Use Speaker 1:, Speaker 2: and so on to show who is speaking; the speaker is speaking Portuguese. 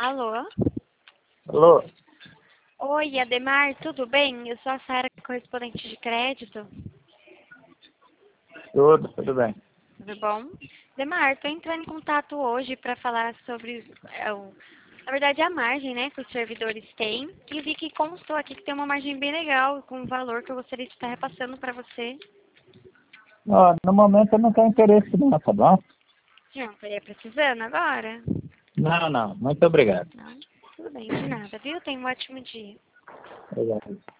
Speaker 1: Alô?
Speaker 2: Alô?
Speaker 1: Oi, Ademar, tudo bem? Eu sou a Sara, correspondente de crédito.
Speaker 2: Tudo bem.
Speaker 1: Tudo bom? Ademar, estou entrando em contato hoje para falar sobre, na verdade, a margem, né, que os servidores têm. E vi que constou aqui que tem uma margem bem legal, com um valor que eu gostaria de estar repassando para você.
Speaker 2: Ó, no momento eu não tenho interesse não, tá bom?
Speaker 1: Não, estaria precisando agora?
Speaker 2: Não, muito obrigado.
Speaker 1: Não? Tudo bem, de nada, viu? Tenha um ótimo dia.
Speaker 2: Obrigado.